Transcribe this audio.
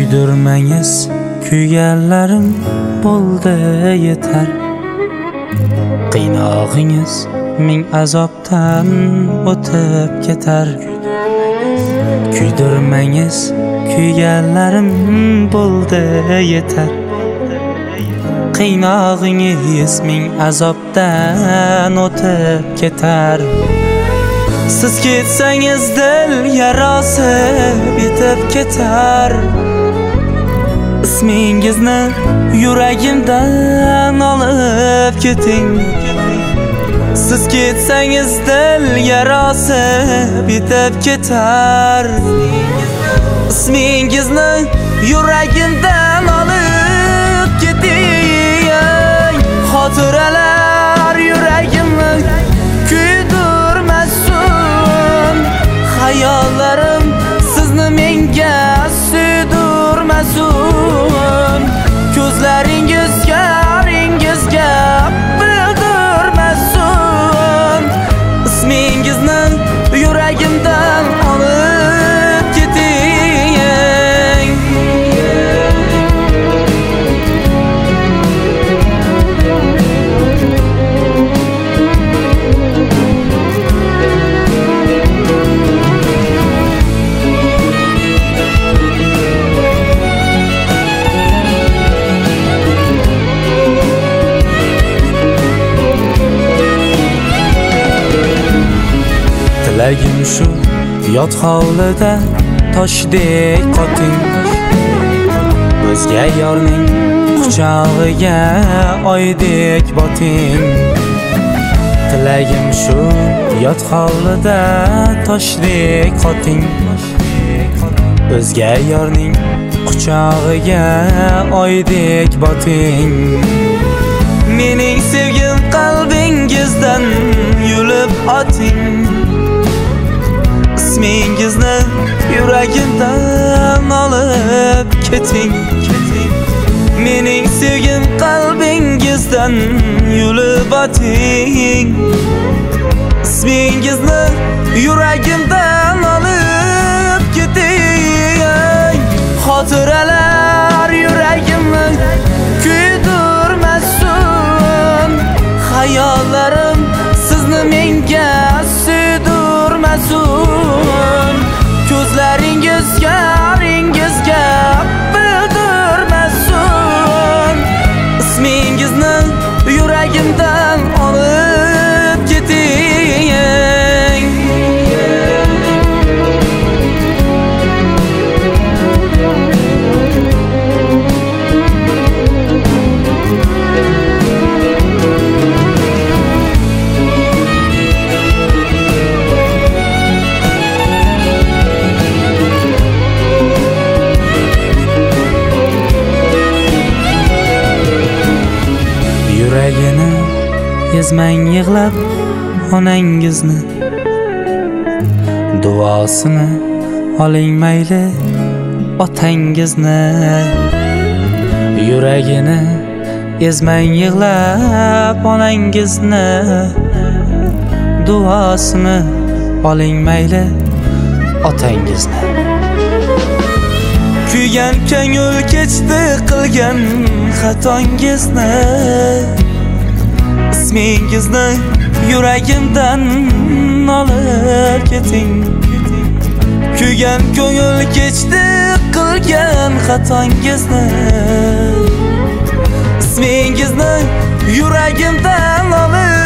Kuydirmangiz kuyganlarim bo'ldi yetar. Qiynog'ingiz ming azobdan o'tib ketar. Kuydirmangiz kuyganlarim bo'ldi yetar. Qiynog'ingiz ming azobdan o'tib ketar. Siz ketsangiz dil yarasi bitib ketar. Ismingizni yuragimdan olib keting. Siz ketsangiz dil yarasi bitib ketar. Ismingizni yuragimdan olib keting. Xotiralar yuragimni kuydirmasin. Hayollarim sizni menga suydirmasin. Ko'zlaringizga ringizga bildirmasin. Ismingizni yuragimdan olib keting. Tilagim shu yot hovlida toshdek qoting. O'zga yorning quchog'iga oydek boting. Tilagim shu yot hovlida toshdek qoting. O'zga yorning quchog'iga oydek boting. Mening sevgim qalbingizdan yulib oting. Ismingizni yuragimdan olib keting. Mening sevgim qalbingizdan yulib oting. Ismingizni yuragimdan olib keting. Xotiralar yuragimni kuydirmasin. Hayollarim sizni menga suydirmasin. Ko'zlaringizga ringizga bildirmasin. Ismingizni yuragimdan olib keting. Yuragini ezmang yig'lab onangizni. Duosini oling mayli otangizni. Yuragini ezmang yig'lab onangizni. Duosini oling mayli otangizni. Kuygan ko'ngil kechdi qilgan xatongizni. Ismingizni yuragimdan olib keting. Kuygan ko'ngil kechdi qilgan xatongizni. Ismingizni yuragimdan olib